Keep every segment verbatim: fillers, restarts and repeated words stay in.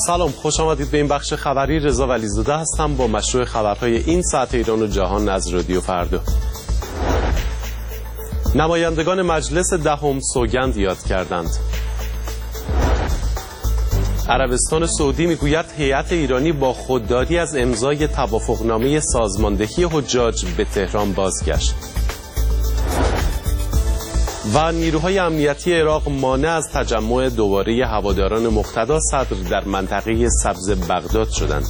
سلام، خوش آمدید به این بخش خبری. رضا ولیزاده هستم با مشروع خبرهای این ساعت ایران و جهان از رادیو فردا. نمایندگان مجلس دهم سوگند یاد کردند. عربستان سعودی میگوید هیئت ایرانی با خودداری از امضای توافقنامه سازماندهی حجاج به تهران بازگشت. و نیروهای امنیتی عراق مانع از تجمع دوباره هواداران مقتدا صدر در منطقه سبز بغداد شدند.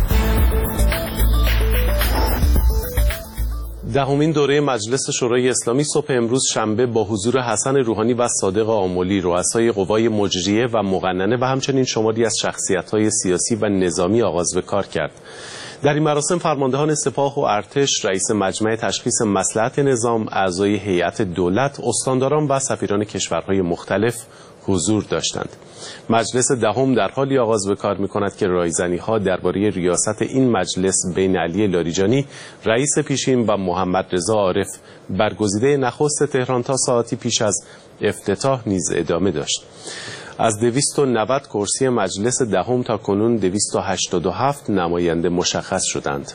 دهمین دوره مجلس شورای اسلامی صبح امروز شنبه با حضور حسن روحانی و صادق آملی، رؤسای قوای مجریه و مقننه و همچنین شماری از شخصیت‌های سیاسی و نظامی آغاز به کار کرد. در این مراسم فرماندهان سپاه و ارتش، رئیس مجمع تشخیص مصلحت نظام، اعضای هیئت دولت، استانداران و سفیران کشورهای مختلف حضور داشتند. مجلس دهم در حالی آغاز به کار می‌کند که رایزنی‌ها درباره ریاست این مجلس بین علی لاریجانی، رئیس پیشین و محمد رضا عارف، برگزیده نخست تهران تا ساعتی پیش از افتتاح نیز ادامه داشت. از دویست و نود کرسی مجلس دهم تا کنون دویست و هشتاد و هفت نماینده مشخص شدند.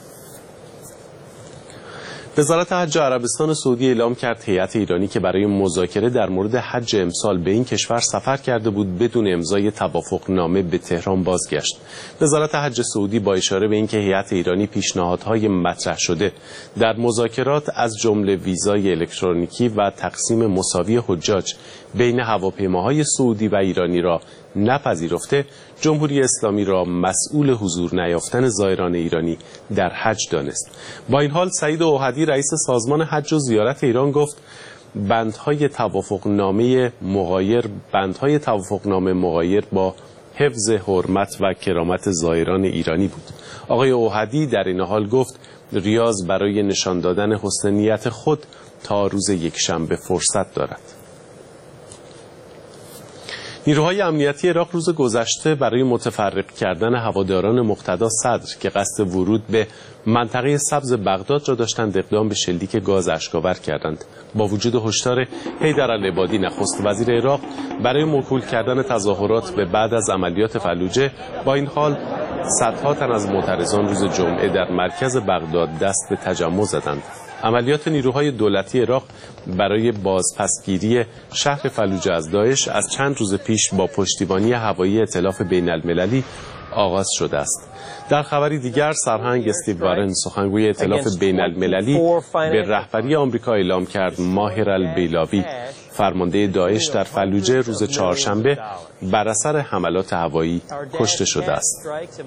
وزارت حج عربستان سعودی اعلام کرد هیئت ایرانی که برای مذاکره در مورد حج امسال به این کشور سفر کرده بود بدون امضای توافقنامه به تهران بازگشت. وزارت حج سعودی با اشاره به اینکه هیئت ایرانی پیشنهادهای مطرح شده در مذاکرات از جمله ویزای الکترونیکی و تقسیم مساوی حجاج بین هواپیماهای سعودی و ایرانی را نپذیرفته، جمهوری اسلامی را مسئول حضور نیافتن زائران ایرانی در حج دانست. با این حال سعید اوحدی رئیس سازمان حج و زیارت ایران گفت بندهای توافقنامه مغایر بندهای توافقنامه مغایر با حفظ حرمت و کرامت زائران ایرانی بود. آقای اوحدی در این حال گفت ریاض برای نشان دادن حسن نیت خود تا روز یکشنبه فرصت دارد. نیروهای امنیتی عراق روز گذشته برای متفرق کردن هواداران مقتدا صدر که قصد ورود به منطقه سبز بغداد را داشتند اقدام به شلیک گاز اشک‌آور کردند. با وجود هشدار حیدر العبادی نخست وزیر عراق برای موکول کردن تظاهرات به بعد از عملیات فلوجه، با این حال صدها تن از معترضان روز جمعه در مرکز بغداد دست به تجمع زدند. عملیات نیروهای دولتی عراق برای بازپسگیری شهر فلوجه از داعش از چند روز پیش با پشتیبانی هوایی ائتلاف بین المللی آغاز شده است. در خبری دیگر سرهنگ استیو وارن سخنگوی ائتلاف بین المللی به رهبری آمریکا اعلام کرد ماهر البیلاوی فرمانده داعش در فلوجه روز چهارشنبه بر اثر حملات هوایی کشته شده است.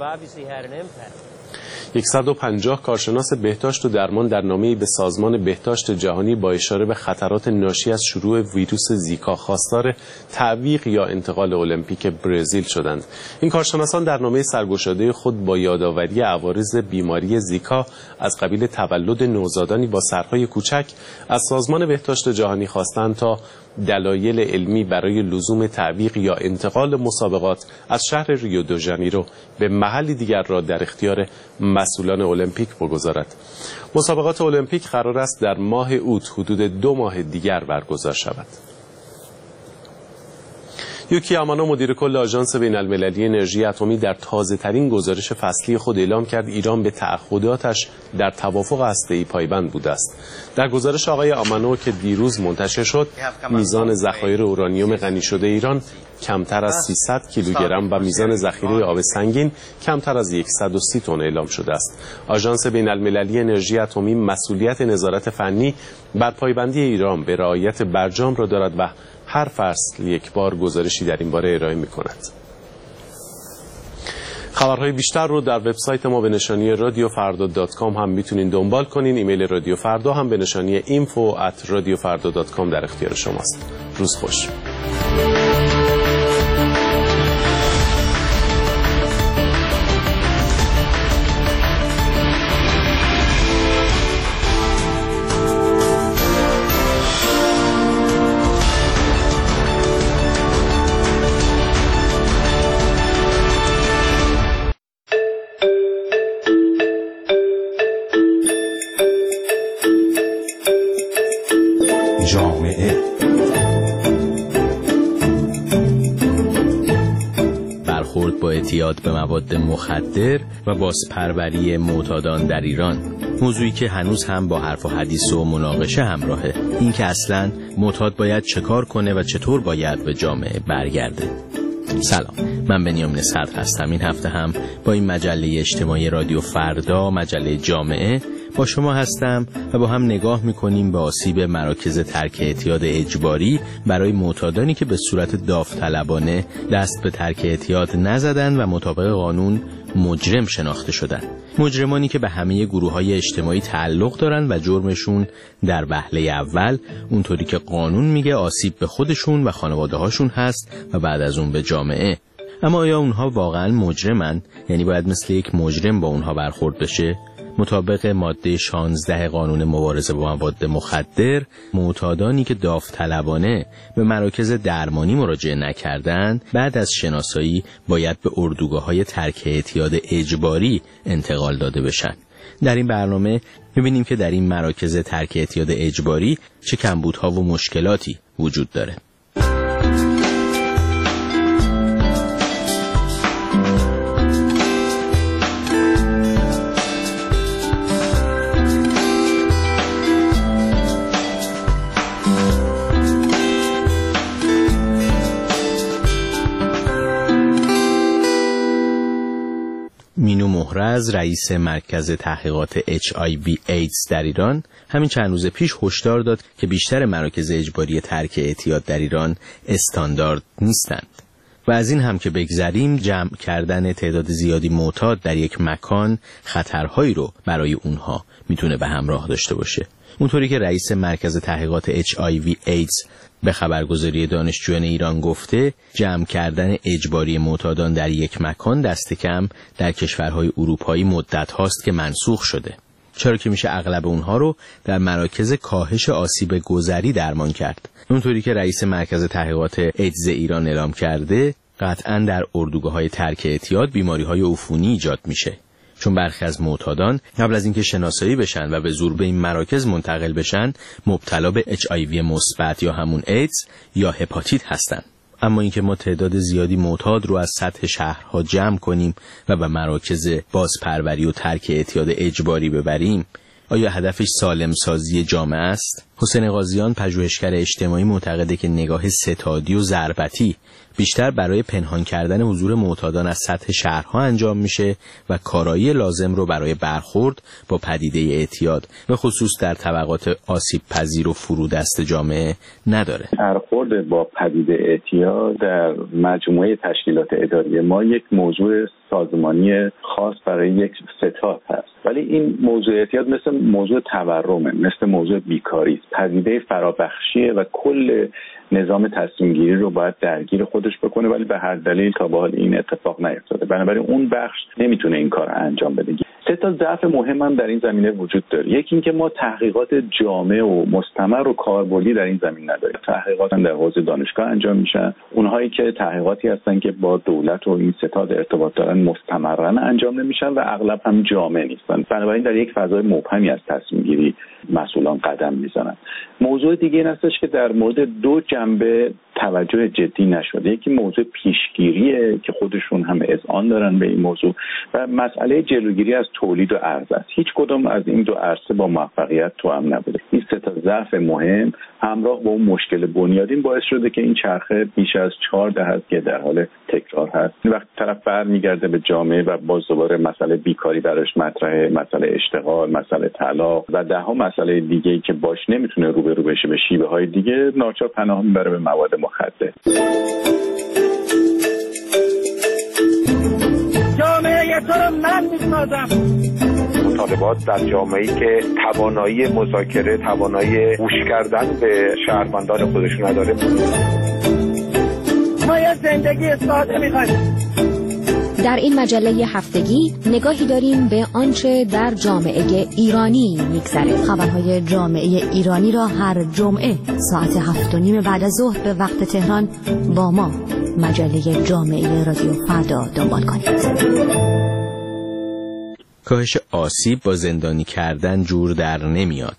صد و پنجاه کارشناس بهداشت و درمان در نامه‌ای به سازمان بهداشت جهانی با اشاره به خطرات ناشی از شروع ویروس زیکا خواستار تعویق یا انتقال المپیک برزیل شدند. این کارشناسان در نامه سرگشاده خود با یادآوری عوارض بیماری زیکا از قبیل تولد نوزادانی با سرهای کوچک از سازمان بهداشت جهانی خواستند تا دلایل علمی برای لزوم تعویق یا انتقال مسابقات از شهر ریو دو ژانیرو به محلی دیگر را در اختیار مسئولان المپیک بگذارد. مسابقات المپیک قرار است در ماه اوت حدود دو ماه دیگر برگزار شود. یوکی یامانا مدیر کل آژانس بین المللی انرژی اتمی در تازه ترین گزارش فصلی خود اعلام کرد ایران به تعهداتش در توافق هسته‌ای پایبند بوده است. در گزارش آقای آمانو که دیروز منتشر شد، میزان ذخایر اورانیوم غنی شده ایران کمتر از سیصد کیلوگرم و میزان ذخیره آب سنگین کمتر از صد و سی تن اعلام شده است. آژانس بین المللی انرژی اتمی مسئولیت نظارت فنی بر پایبندی ایران به رعایت برجام را دارد و هر فصل یک بار گزارشی در این باره ارائه می کند. خبرهای بیشتر رو در وبسایت ما به نشانی رادیو فردا دات کام هم میتونین دنبال کنین. ایمیل رادیو فردا هم به نشانی اینفو ات رادیو فردا دات کام در اختیار شماست. روز خوش. جامعه اعتیاد به مواد مخدر و بازپروری معتادان در ایران، موضوعی که هنوز هم با حرف و حدیث و مناقشه همراهه. این که اصلاً معتاد باید چه کار کنه و چطور باید به جامعه برگرده. سلام، من بنیامین صدر هستم. این هفته هم با این مجله اجتماعی رادیو فردا، مجله جامعه، با شما هستم و با هم نگاه میکنیم به آسیب مراکز ترک اعتیاد اجباری برای معتادانی که به صورت داوطلبانه دست به ترک اعتیاد نزدن و مطابق قانون مجرم شناخته شدن. مجرمانی که به همه گروه‌های اجتماعی تعلق دارن و جرمشون در وهله اول اونطوری که قانون میگه آسیب به خودشون و خانواده‌هاشون هست و بعد از اون به جامعه. اما آیا اونها واقعا مجرمن؟ یعنی باید مثل یک مجرم با اونها برخورد بشه؟ مطابق ماده شانزده قانون مبارزه با مواد مخدر، معتادانی که داوطلبانه به مراکز درمانی مراجعه نکردند، بعد از شناسایی باید به اردوگاه‌های ترک اعتیاد اجباری انتقال داده بشن. در این برنامه می‌بینیم که در این مراکز ترک اعتیاد اجباری چه کمبودها و مشکلاتی وجود داره. مینو محرز، رئیس مرکز تحقیقات اچ آی وی ایدز در ایران، همین چند روز پیش هشدار داد که بیشتر مراکز اجباری ترک اعتیاد در ایران استاندارد نیستند. و از این هم که بگذریم، جمع کردن تعداد زیادی معتاد در یک مکان خطرهایی رو برای اونها میتونه به همراه داشته باشه. اونطوری که رئیس مرکز تحقیقات اچ آی وی ایدز به خبرگزاری دانشجویان ایران گفته، جمع کردن اجباری معتادان در یک مکان دست کم در کشورهای اروپایی مدت هاست که منسوخ شده، چرا که میشه اغلب اونها رو در مراکز کاهش آسیب گذری درمان کرد. اونطوری که رئیس مرکز تحقیقات ایدز ایران اعلام کرده، قطعاً در اردوگاه‌های ترک اعتیاد بیماری‌های عفونی ایجاد میشه، چون برخی از معتادان قبل از اینکه شناسایی بشن و به زور به این مراکز منتقل بشن مبتلا به اچ آی وی مثبت یا همون ایدز یا هپاتیت هستن. اما اینکه ما تعداد زیادی معتاد رو از سطح شهرها جمع کنیم و به مراکز بازپروری و ترک اعتیاد اجباری ببریم، آیا هدفش سالم سازی جامعه است؟ حسین قاضیان، پژوهشگر اجتماعی، معتقده که نگاه ستادی و ضربتی بیشتر برای پنهان کردن حضور معتادان از سطح شهرها انجام میشه و کارایی لازم رو برای برخورد با پدیده اعتیاد به خصوص در طبقات آسیب پذیر و فرودست جامعه نداره. برخورد با پدیده اعتیاد در مجموعه تشکیلات اداری ما یک موضوع سازمانی خاص برای یک ستاد هست، ولی این موضوع اعتیاد مثل موضوع تورمه، مثل موضوع بیکاری است، پدیده فرابخشیه و کل نظام تصمیم گیری رو باید درگیر خودش بکنه، ولی به هر دلیل تا به حال این اتفاق نیفتاده. بنابراین اون بخش نمیتونه این کار انجام بده. سه تا ضعف مهم هم در این زمینه وجود داره. یکی اینکه ما تحقیقات جامع و مستمر و کاربردی در این زمین نداریم. تحقیقات هم در حوزه دانشگاه انجام میشن. اونهایی که تحقیقاتی هستن که با دولت و این ستاد ارتباط دارن مستمرا انجام نمیشن و اغلب هم جامع نیستن. بنابراین در یک فضای مبهمی از تصمیم گیری مسئولان قدم میزنن. موضوع دیگه این هستش که در مورد دو جنبه توجه جدی نشده. یکی موضوع پیشگیریه که خودشون هم اذعان دارن به این موضوع و مسئله جلوگیری از تولید و عرضه است. هیچ کدوم از این دو عرصه با موفقیت توأم نبوده. این سه تا ضعف مهم همراه با اون مشکل بنیادین باعث شده که این چرخه بیش از چهار دهه که در حال تکرار هست. وقتی طرف برمیگرده به جامعه و باز دوباره مسئله بیکاری براش مطرحه، مسئله اشتغال، مسئله طلاق و ده ها مسئله دیگه‌ای که باش نمیتونه روبرو بشه به شیوه‌های دیگه، ناچار پناه میبره به مواد مخدر. جامعه تو رو من میسازم. مطالبات در جامعه‌ای که توانایی مذاکره، توانایی گوش کردن به شهروندان خودش نداره. ما یه زندگی ساده می‌خوایم. در این مجله هفتگی نگاهی داریم به آنچه در جامعه ایرانی میگذره. خبرهای جامعه ایرانی را هر جمعه ساعت هفت و نیم بعد از ظهر به وقت تهران با ما مجله جامعه رادیو فردا دنبال کنید. کاهش آسیب با زندانی کردن جور در نمیاد.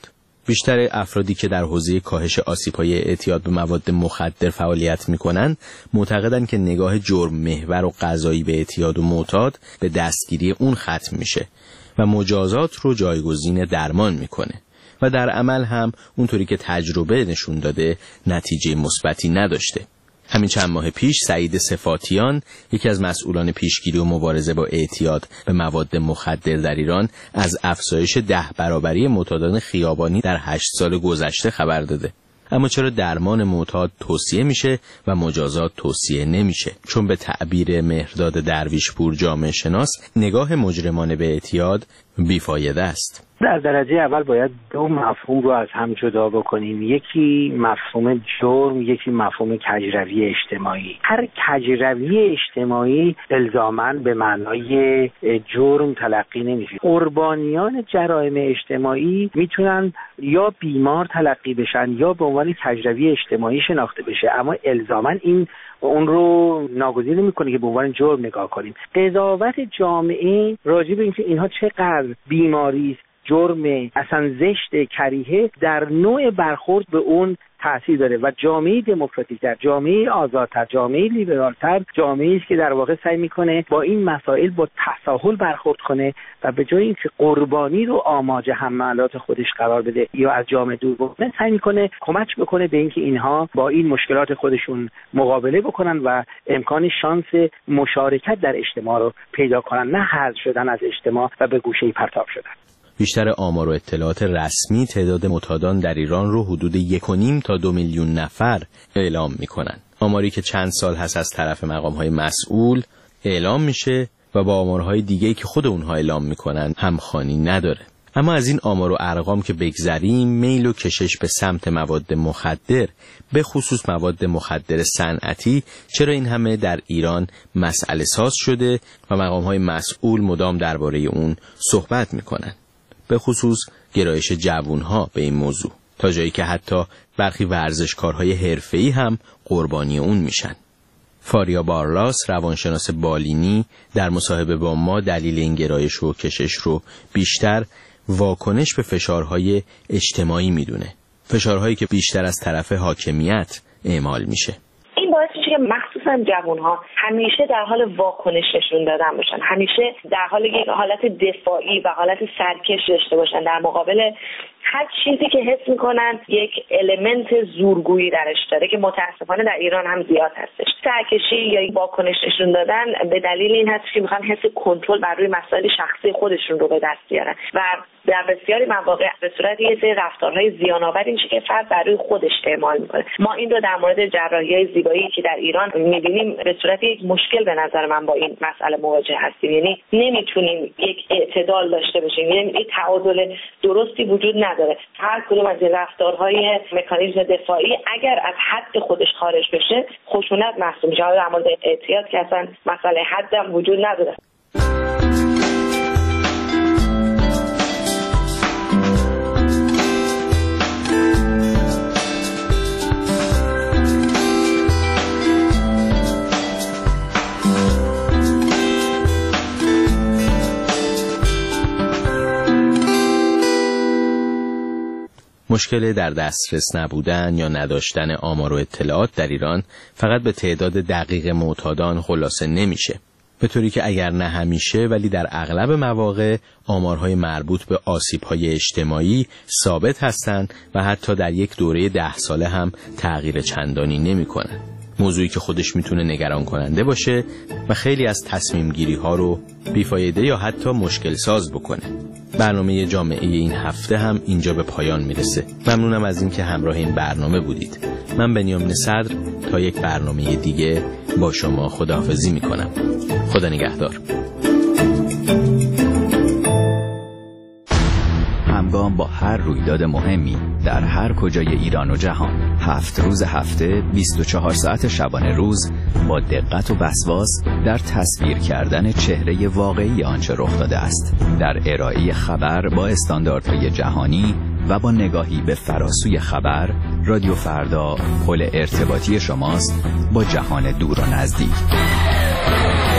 بیشتر افرادی که در حوزه کاهش آسیب‌های اعتیاد به مواد مخدر فعالیت می‌کنند معتقدند که نگاه جرم محور و قضایی به اعتیاد و معتاد به دستگیری اون ختم میشه و مجازات رو جایگزین درمان میکنه و در عمل هم اونطوری که تجربه نشون داده نتیجه مثبتی نداشته. همین چند ماه پیش سعید صفاتیان، یکی از مسئولان پیشگیری و مبارزه با اعتیاد به مواد مخدر در ایران، از افزایش ده برابری معتادان خیابانی در هشت سال گذشته خبر داده. اما چرا درمان معتاد توصیه میشه و مجازات توصیه نمیشه؟ چون به تعبیر مهرداد درویشپور جامعه شناس، نگاه مجرمانه به اعتیاد بیفایده است. در درجه اول باید دو مفهوم رو از هم جدا بکنیم. یکی مفهوم جرم، یکی مفهوم کجروی اجتماعی. هر کجروی اجتماعی الزاماً به معنای جرم تلقی نمیشه. قربانیان جرایم اجتماعی میتونن یا بیمار تلقی بشن یا به عنوان کجروی اجتماعی شناخته بشه، اما الزاماً این اون رو ناگزیر نمی‌کنه که به عنوان جرم نگاه کنیم. قضاوت جامعه راجع به اینکه اینها چقدر بیماری است، جرم، اصلا زشت، کریهه، در نوع برخورد به اون تأثیر داره و جامعه دموکراتیک‌تر، جامعه آزادتر، جامعه لیبرالتر جامعه‌ای است که در واقع سعی می‌کنه با این مسائل با تساهل برخورد کنه و به جای اینکه قربانی رو آماج حملات خودش قرار بده یا از جامعه دور بکنه، سعی می‌کنه کمک بکنه به اینکه اینها با این مشکلات خودشون مقابله بکنن و امکان شانس مشارکت در اجتماع رو پیدا کنن، نه حذف شدن از اجتماع و به گوشه‌ای پرتاب شدن. بیشتر آمار و اطلاعات رسمی تعداد معتادان در ایران رو حدود یک و نیم تا دو میلیون نفر اعلام میکنن. آماری که چند سال هست از طرف مقام‌های مسئول اعلام میشه و با آمارهای دیگه‌ای که خود اونها اعلام میکنن همخوانی نداره. اما از این آمار و ارقام که بگذریم، میل و کشش به سمت مواد مخدر، به خصوص مواد مخدر صنعتی، چرا این همه در ایران مسئله ساز شده و مقام‌های مسئول مدام درباره اون صحبت میکنن؟ به خصوص گرایش جوانها به این موضوع، تا جایی که حتی برخی ورزشکارهای حرفه‌ای هم قربانی اون میشن. فاریا بارلاس، روانشناس بالینی، در مصاحبه با ما دلیل این گرایش و کشش رو بیشتر واکنش به فشارهای اجتماعی میدونه، فشارهایی که بیشتر از طرف حاکمیت اعمال میشه. این باعث میشه که مخصوصا جوانها همیشه در حال واکنش نشون دادن باشن، همیشه در حال یک حالت دفاعی و حالت سرکش داشته باشن در مقابل هر چیزی که حس میکنن یک المنت زورگویی درش داره که متاسفانه در ایران هم زیاد هستش. سرکشی یا واکنش نشون دادن به دلیل این هست که میخوان حس کنترل بر روی مسائل شخصی خودشون رو به دست بیارن و در بسیاری مواقع به صورت یه سری رفتارهای زیان‌آور این که فرد بر روی خودش اعمال میکنه. ما این رو در مورد جراحی‌های زیبایی که در ایران میبینیم به صورت یک مشکل به نظر من با این مسئله مواجه هستیم. یعنی نمیتونیم یک اعتدال داشته باشیم، یعنی یک تعادل درستی وجود نداره. هر کدوم از این رفتارهای مکانیزم دفاعی اگر از حد خودش خارج بشه خشونت محسوب میشه. در مورد اعتیاد که اصلا مسئله حد هم وجود نداره. مشکل در دسترس نبودن یا نداشتن آمار و اطلاعات در ایران فقط به تعداد دقیق معتادان خلاصه نمیشه، به طوری که اگر نه همیشه ولی در اغلب مواقع آمارهای مربوط به آسیب‌های اجتماعی ثابت هستند و حتی در یک دوره ده ساله هم تغییر چندانی نمی‌کنند. موضوعی که خودش میتونه نگران کننده باشه و خیلی از تصمیم گیری ها رو بیفایده یا حتی مشکل ساز بکنه. برنامه جامعه این هفته هم اینجا به پایان میرسه. ممنونم از اینکه همراه این برنامه بودید. من بنیامین صدر تا یک برنامه دیگه با شما خداحافظی میکنم. خدا نگهدار. همگام با هر رویداد مهمی در هر کجای ایران و جهان، هفت روز هفته، بیست و چهار ساعت شبانه روز، با دقت و وسواس در تصویر کردن چهره واقعی آنچه رخ داده است، در ارائه خبر با استانداردهای جهانی و با نگاهی به فراسوی خبر، رادیو فردا پل ارتباطی شماست با جهان دور و نزدیک.